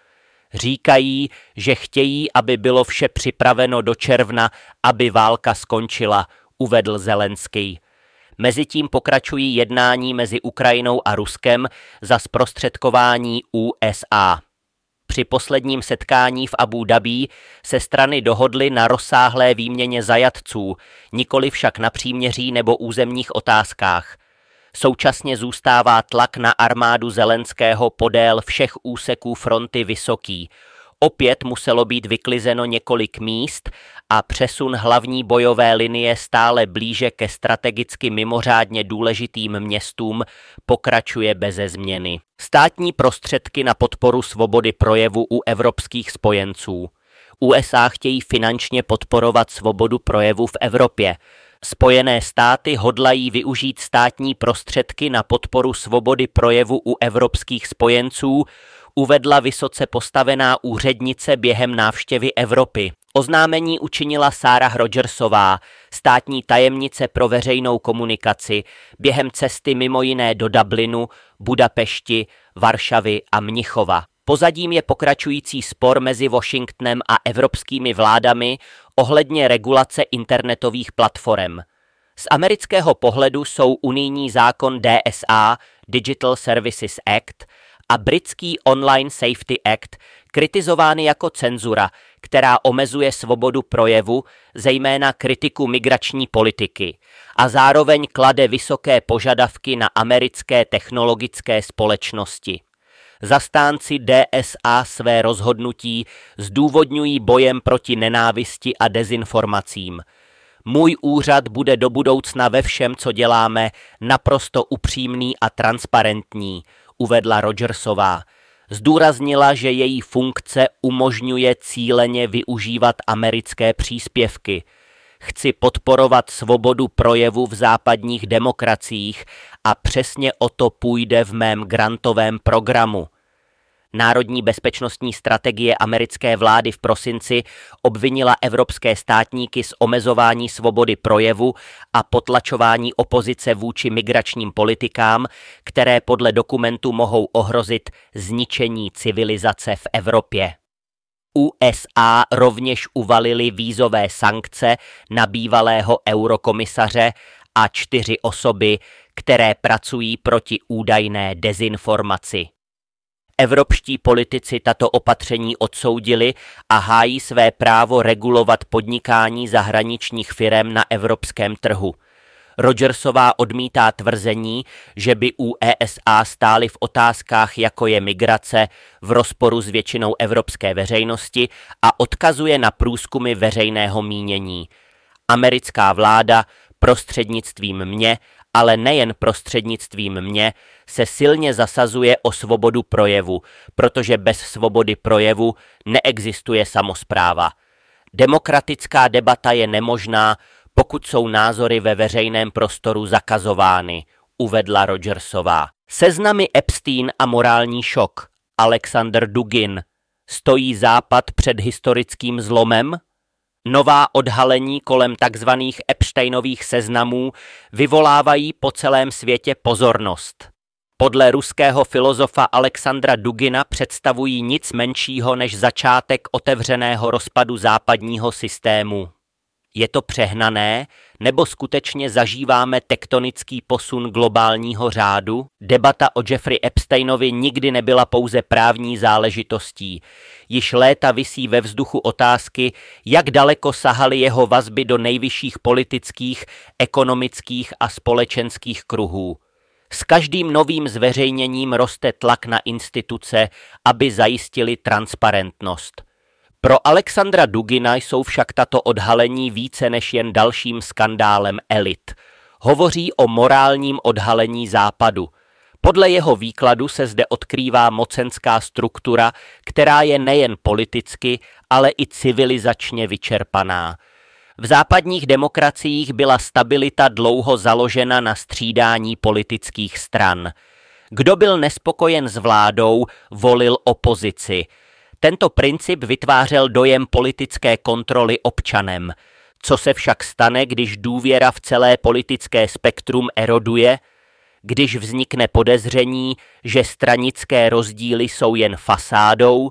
Říkají, že chtějí, aby bylo vše připraveno do června, aby válka skončila, uvedl Zelenský. Mezitím pokračují jednání mezi Ukrajinou a Ruskem za zprostředkování USA. Při posledním setkání v Abu Dhabí se strany dohodly na rozsáhlé výměně zajatců, nikoli však na příměří nebo územních otázkách. Současně zůstává tlak na armádu Zelenského podél všech úseků fronty vysoký. Opět muselo být vyklizeno několik míst a přesun hlavní bojové linie stále blíže ke strategicky mimořádně důležitým městům pokračuje beze změny. Státní prostředky na podporu svobody projevu u evropských spojenců. USA chtějí finančně podporovat svobodu projevu v Evropě. Spojené státy hodlají využít státní prostředky na podporu svobody projevu u evropských spojenců, uvedla vysoce postavená úřednice během návštěvy Evropy. Oznámení učinila Sarah Rogersová, státní tajemnice pro veřejnou komunikaci, během cesty mimo jiné do Dublinu, Budapešti, Varšavy a Mnichova. Pozadím je pokračující spor mezi Washingtonem a evropskými vládami ohledně regulace internetových platform. Z amerického pohledu jsou unijní zákon DSA, Digital Services Act, a britský Online Safety Act kritizovány jako cenzura, která omezuje svobodu projevu, zejména kritiku migrační politiky, a zároveň klade vysoké požadavky na americké technologické společnosti. Zastánci DSA své rozhodnutí zdůvodňují bojem proti nenávisti a dezinformacím. Můj úřad bude do budoucna ve všem, co děláme, naprosto upřímný a transparentní, uvedla Rogersová. Zdůraznila, že její funkce umožňuje cíleně využívat americké příspěvky. Chci podporovat svobodu projevu v západních demokraciích a přesně o to půjde v mém grantovém programu. Národní bezpečnostní strategie americké vlády v prosinci obvinila evropské státníky z omezování svobody projevu a potlačování opozice vůči migračním politikám, které podle dokumentu mohou ohrozit zničení civilizace v Evropě. USA rovněž uvalily vízové sankce na bývalého eurokomisaře a 4 osoby, které pracují proti údajné dezinformaci. Evropští politici tato opatření odsoudili a hájí své právo regulovat podnikání zahraničních firem na evropském trhu. Rogersová odmítá tvrzení, že by USA stály v otázkách, jako je migrace, v rozporu s většinou evropské veřejnosti a odkazuje na průzkumy veřejného mínění. Americká vláda prostřednictvím mě, ale nejen prostřednictvím mě, se silně zasazuje o svobodu projevu, protože bez svobody projevu neexistuje samospráva. Demokratická debata je nemožná, pokud jsou názory ve veřejném prostoru zakazovány, uvedla Rogersová. Seznamy Epstein a morální šok. Alexander Dugin. Stojí Západ před historickým zlomem? Nová odhalení kolem tzv. Epsteinových seznamů vyvolávají po celém světě pozornost. Podle ruského filozofa Alexandra Dugina představují nic menšího než začátek otevřeného rozpadu západního systému. Je to přehnané, nebo skutečně zažíváme tektonický posun globálního řádu? Debata o Jeffrey Epsteinovi nikdy nebyla pouze právní záležitostí. Již léta visí ve vzduchu otázky, jak daleko sahaly jeho vazby do nejvyšších politických, ekonomických a společenských kruhů. S každým novým zveřejněním roste tlak na instituce, aby zajistili transparentnost. Pro Alexandra Dugina jsou však tato odhalení více než jen dalším skandálem elit. Hovoří o morálním odhalení Západu. Podle jeho výkladu se zde odkrývá mocenská struktura, která je nejen politicky, ale i civilizačně vyčerpaná. V západních demokraciích byla stabilita dlouho založena na střídání politických stran. Kdo byl nespokojen s vládou, volil opozici. Tento princip vytvářel dojem politické kontroly občanem. Co se však stane, když důvěra v celé politické spektrum eroduje? Když vznikne podezření, že stranické rozdíly jsou jen fasádou?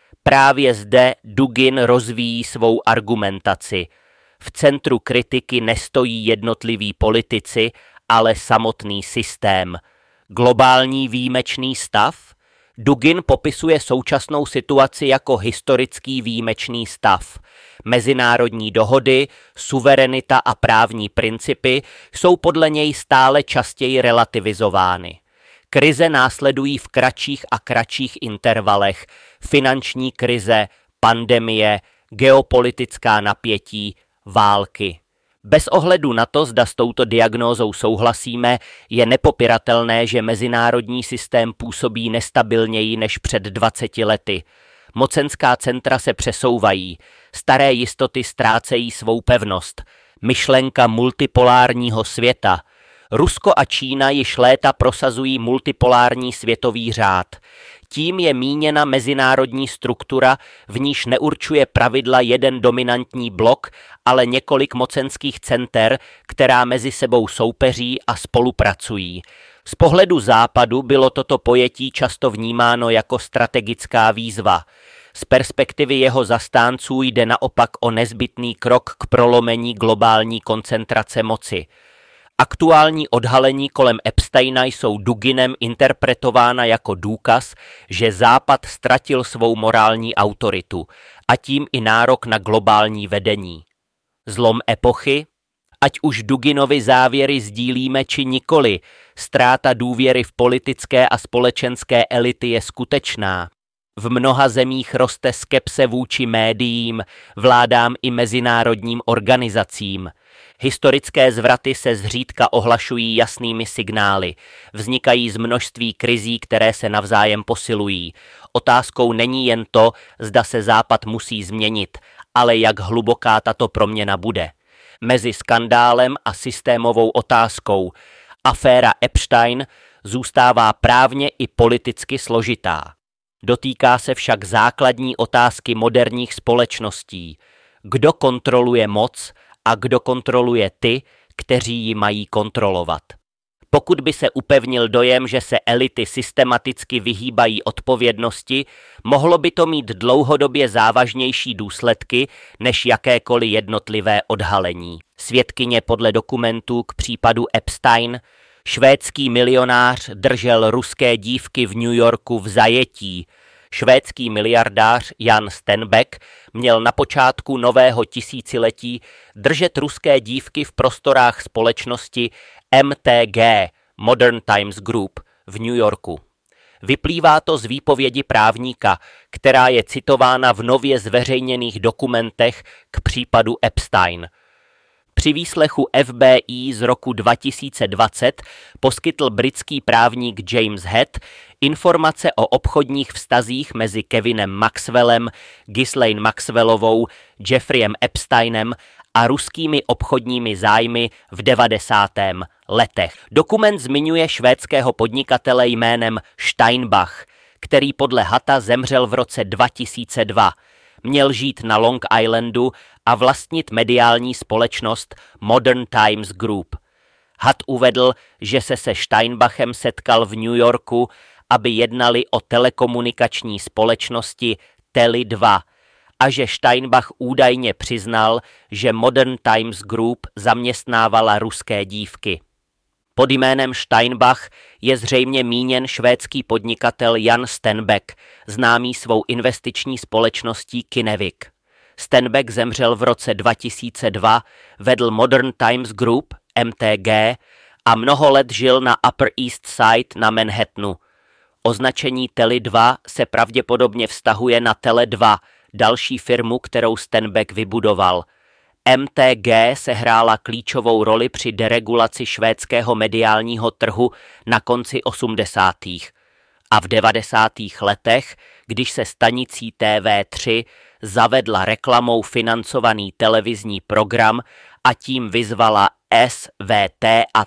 Právě zde Dugin rozvíjí svou argumentaci. V centru kritiky nestojí jednotliví politici, ale samotný systém. Globální výjimečný stav? Dugin popisuje současnou situaci jako historický výjimečný stav. Mezinárodní dohody, suverenita a právní principy jsou podle něj stále častěji relativizovány. Krize následují v kratších a kratších intervalech. Finanční krize, pandemie, geopolitická napětí, války. Bez ohledu na to, zda s touto diagnózou souhlasíme, je nepopiratelné, že mezinárodní systém působí nestabilněji než před 20 lety. Mocenská centra se přesouvají, staré jistoty ztrácejí svou pevnost. Myšlenka multipolárního světa. Rusko a Čína již léta prosazují multipolární světový řád. Tím je míněna mezinárodní struktura, v níž neurčuje pravidla jeden dominantní blok, ale několik mocenských center, která mezi sebou soupeří a spolupracují. Z pohledu Západu bylo toto pojetí často vnímáno jako strategická výzva. Z perspektivy jeho zastánců jde naopak o nezbytný krok k prolomení globální koncentrace moci. Aktuální odhalení kolem Epsteina jsou Duginem interpretována jako důkaz, že Západ ztratil svou morální autoritu a tím i nárok na globální vedení. Zlom epochy? Ať už Duginovy závěry sdílíme či nikoli, ztráta důvěry v politické a společenské elity je skutečná. V mnoha zemích roste skepse vůči médiím, vládám i mezinárodním organizacím. Historické zvraty se zřídka ohlašují jasnými signály. Vznikají z množství krizí, které se navzájem posilují. Otázkou není jen to, zda se Západ musí změnit, ale jak hluboká tato proměna bude. Mezi skandálem a systémovou otázkou aféra Epstein zůstává právně i politicky složitá. Dotýká se však základní otázky moderních společností. Kdo kontroluje moc a kdo kontroluje ty, kteří ji mají kontrolovat. Pokud by se upevnil dojem, že se elity systematicky vyhýbají odpovědnosti, mohlo by to mít dlouhodobě závažnější důsledky než jakékoliv jednotlivé odhalení. Svědkyně podle dokumentů k případu Epstein: švédský milionář držel ruské dívky v New Yorku v zajetí. Švédský miliardář Jan Stenbeck měl na počátku nového tisíciletí držet ruské dívky v prostorách společnosti MTG, Modern Times Group, v New Yorku. Vyplývá to z výpovědi právníka, která je citována v nově zveřejněných dokumentech k případu Epstein. Při výslechu FBI z roku 2020 poskytl britský právník James Head informace o obchodních vztazích mezi Kevinem Maxwellem, Ghislaine Maxwellovou, Jeffreyem Epsteinem a ruskými obchodními zájmy v 90. letech. Dokument zmiňuje švédského podnikatele jménem Steinbach, který podle Hata zemřel v roce 2002. Měl žít na Long Islandu a vlastnit mediální společnost Modern Times Group. Hat uvedl, že se Steinbachem setkal v New Yorku, aby jednali o telekomunikační společnosti Tele2 a že Steinbach údajně přiznal, že Modern Times Group zaměstnávala ruské dívky. Pod jménem Steinbach je zřejmě míněn švédský podnikatel Jan Stenbeck, známý svou investiční společností Kinnevik. Stenbeck zemřel v roce 2002, vedl Modern Times Group, MTG, a mnoho let žil na Upper East Side na Manhattanu. Označení Tele2 se pravděpodobně vztahuje na Tele2, další firmu, kterou Stenbeck vybudoval. MTG sehrála klíčovou roli při deregulaci švédského mediálního trhu na konci 80. a v 90. letech, když se stanicí TV3 zavedla reklamou financovaný televizní program a tím vyzvala SVT a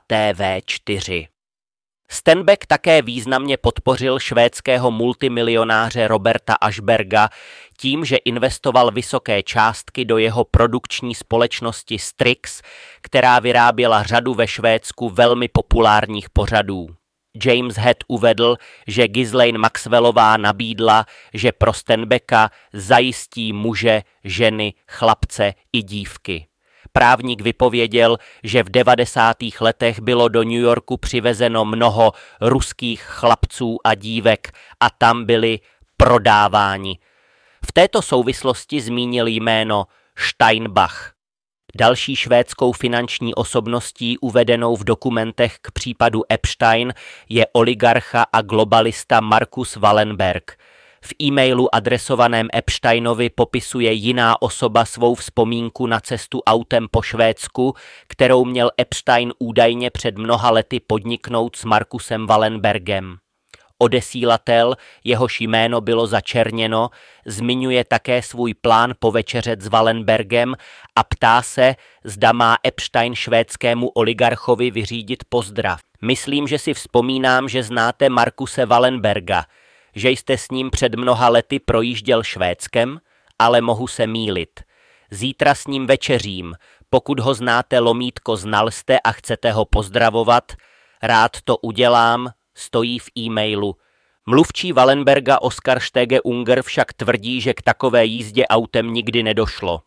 TV4. Stenbeck také významně podpořil švédského multimilionáře Roberta Aschberga tím, že investoval vysoké částky do jeho produkční společnosti Strix, která vyráběla řadu ve Švédsku velmi populárních pořadů. James Head uvedl, že Ghislaine Maxwellová nabídla, že pro Stenbecka zajistí muže, ženy, chlapce i dívky. Právník vypověděl, že v 90. letech bylo do New Yorku přivezeno mnoho ruských chlapců a dívek a tam byli prodáváni. V této souvislosti zmínil jméno Steinbach. Další švédskou finanční osobností uvedenou v dokumentech k případu Epstein je oligarcha a globalista Marcus Wallenberg. V e-mailu adresovaném Epsteinovi popisuje jiná osoba svou vzpomínku na cestu autem po Švédsku, kterou měl Epstein údajně před mnoha lety podniknout s Marcusem Wallenbergem. Odesílatel, jehož jméno bylo začerněno, zmiňuje také svůj plán povečeřet s Wallenbergem a ptá se, zda má Epstein švédskému oligarchovi vyřídit pozdrav. Myslím, že si vzpomínám, že znáte Marcuse Wallenberga, že jste s ním před mnoha lety projížděl Švédskem, ale mohu se mýlit. Zítra s ním večeřím, pokud ho znáte, lomítko, znal jste a chcete ho pozdravovat, rád to udělám, stojí v e-mailu. Mluvčí Wallenberga Oskar Stege-Unger však tvrdí, že k takové jízdě autem nikdy nedošlo.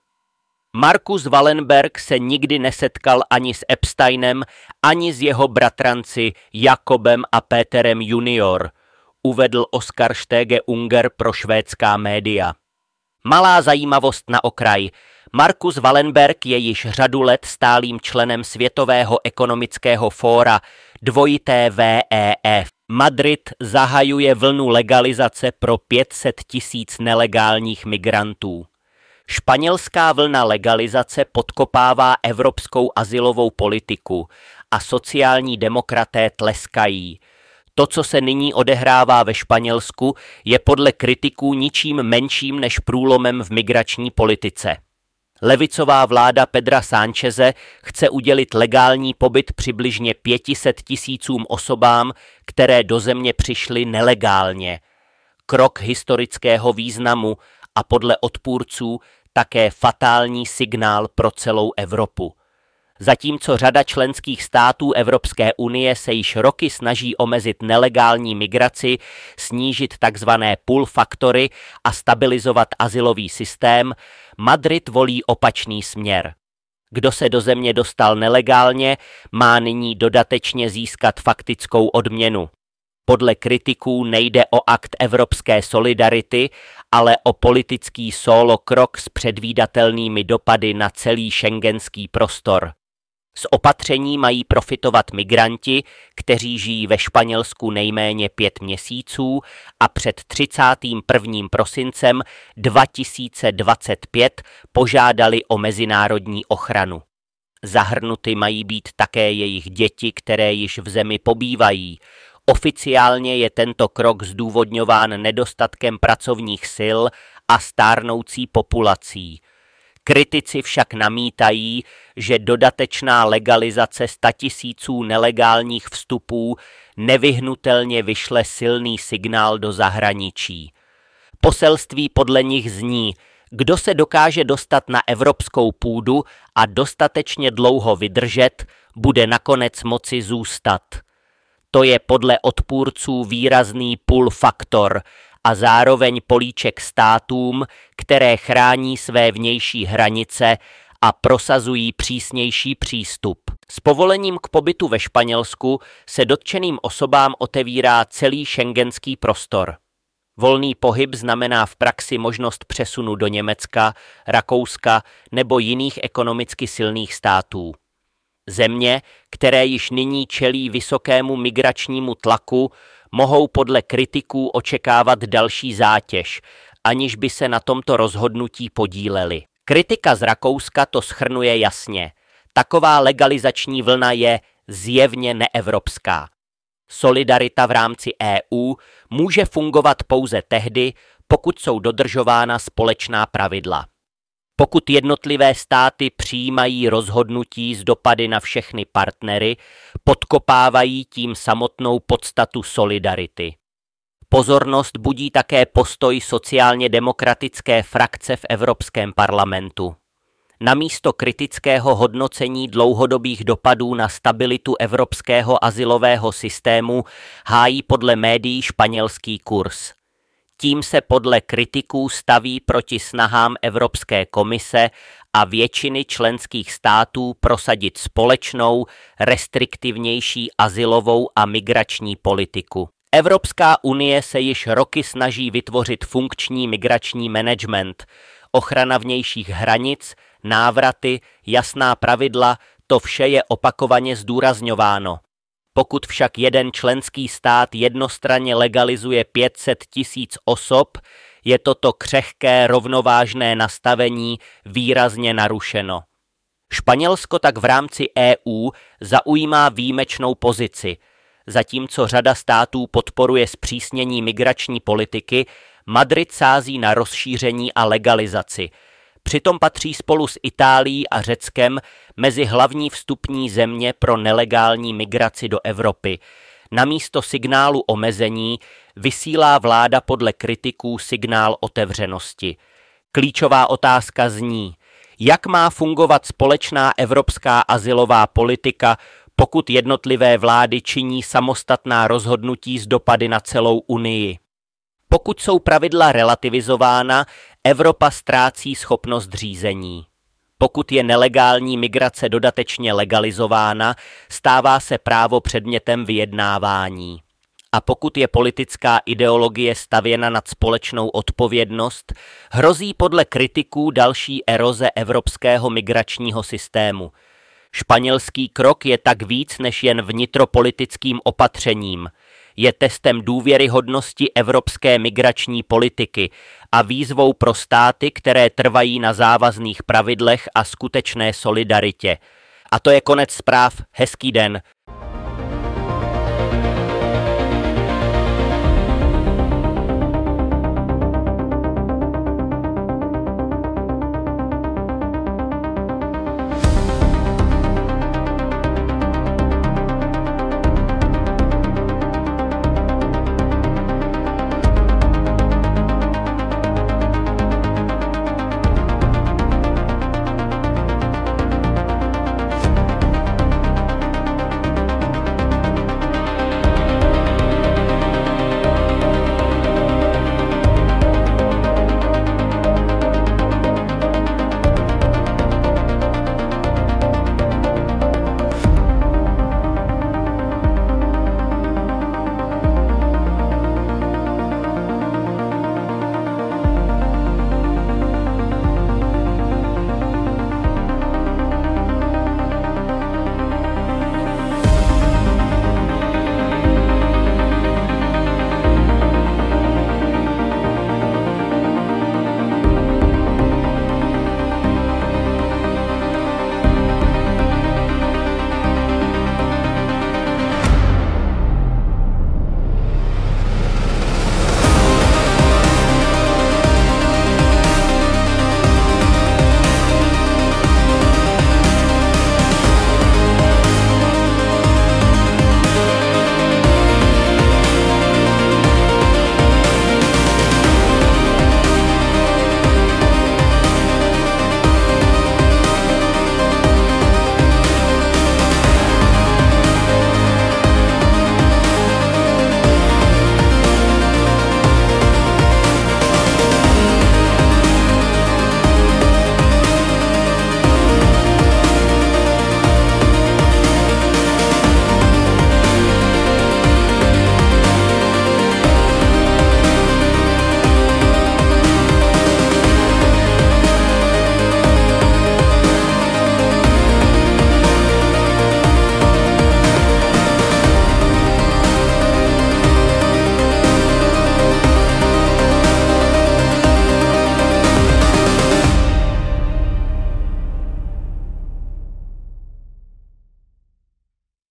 Marcus Wallenberg se nikdy nesetkal ani s Epsteinem, ani s jeho bratranci Jakobem a Peterem junior, uvedl Oskar Stege-Unger pro švédská média. Malá zajímavost na okraj. Marcus Wallenberg je již řadu let stálým členem Světového ekonomického fóra WEF. Madrid zahajuje vlnu legalizace pro 500 000 nelegálních migrantů. Španělská vlna legalizace podkopává evropskou azylovou politiku a sociální demokraté tleskají. To, co se nyní odehrává ve Španělsku, je podle kritiků ničím menším než průlomem v migrační politice. Levicová vláda Pedra Sáncheze chce udělit legální pobyt přibližně 500 000 osobám, které do země přišly nelegálně. Krok historického významu a podle odpůrců také fatální signál pro celou Evropu. Zatímco řada členských států Evropské unie se již roky snaží omezit nelegální migraci, snížit tzv. Pull faktory a stabilizovat azylový systém, Madrid volí opačný směr. Kdo se do země dostal nelegálně, má nyní dodatečně získat faktickou odměnu. Podle kritiků nejde o akt evropské solidarity, ale o politický solo krok s předvídatelnými dopady na celý schengenský prostor. Z opatření mají profitovat migranti, kteří žijí ve Španělsku nejméně 5 měsíců a před 31. prosincem 2025 požádali o mezinárodní ochranu. Zahrnuty mají být také jejich děti, které již v zemi pobývají. Oficiálně je tento krok zdůvodňován nedostatkem pracovních sil a stárnoucí populací. Kritici však namítají, že dodatečná legalizace 100 000 nelegálních vstupů nevyhnutelně vyšle silný signál do zahraničí. Poselství podle nich zní: kdo se dokáže dostat na evropskou půdu a dostatečně dlouho vydržet, bude nakonec moci zůstat. To je podle odpůrců výrazný pull faktor a zároveň políček státům, které chrání své vnější hranice a prosazují přísnější přístup. S povolením k pobytu ve Španělsku se dotčeným osobám otevírá celý schengenský prostor. Volný pohyb znamená v praxi možnost přesunu do Německa, Rakouska nebo jiných ekonomicky silných států. Země, které již nyní čelí vysokému migračnímu tlaku, mohou podle kritiků očekávat další zátěž, aniž by se na tomto rozhodnutí podíleli. Kritika z Rakouska to shrnuje jasně. Taková legalizační vlna je zjevně neevropská. Solidarita v rámci EU může fungovat pouze tehdy, pokud jsou dodržována společná pravidla. Pokud jednotlivé státy přijímají rozhodnutí s dopady na všechny partnery, podkopávají tím samotnou podstatu solidarity. Pozornost budí také postoj sociálně demokratické frakce v Evropském parlamentu. Namísto kritického hodnocení dlouhodobých dopadů na stabilitu evropského azylového systému hájí podle médií španělský kurz. Tím se podle kritiků staví proti snahám Evropské komise a většiny členských států prosadit společnou, restriktivnější azylovou a migrační politiku. Evropská unie se již roky snaží vytvořit funkční migrační management, ochrana vnějších hranic, návraty, jasná pravidla, to vše je opakovaně zdůrazňováno. Pokud však jeden členský stát jednostranně legalizuje 500 000 osob, je toto křehké rovnovážné nastavení výrazně narušeno. Španělsko tak v rámci EU zaujímá výjimečnou pozici. Zatímco řada států podporuje zpřísnění migrační politiky, Madrid sází na rozšíření a legalizaci. Přitom patří spolu s Itálií a Řeckem mezi hlavní vstupní země pro nelegální migraci do Evropy. Namísto signálu omezení vysílá vláda podle kritiků signál otevřenosti. Klíčová otázka zní: jak má fungovat společná evropská azylová politika, pokud jednotlivé vlády činí samostatná rozhodnutí s dopady na celou Unii? Pokud jsou pravidla relativizována, Evropa ztrácí schopnost řízení. Pokud je nelegální migrace dodatečně legalizována, stává se právo předmětem vyjednávání. A pokud je politická ideologie stavěna nad společnou odpovědnost, hrozí podle kritiků další eroze evropského migračního systému. Španělský krok je tak víc než jen vnitropolitickým opatřením. Je testem důvěryhodnosti evropské migrační politiky a výzvou pro státy, které trvají na závazných pravidlech a skutečné solidaritě. A to je konec zpráv. Hezký den.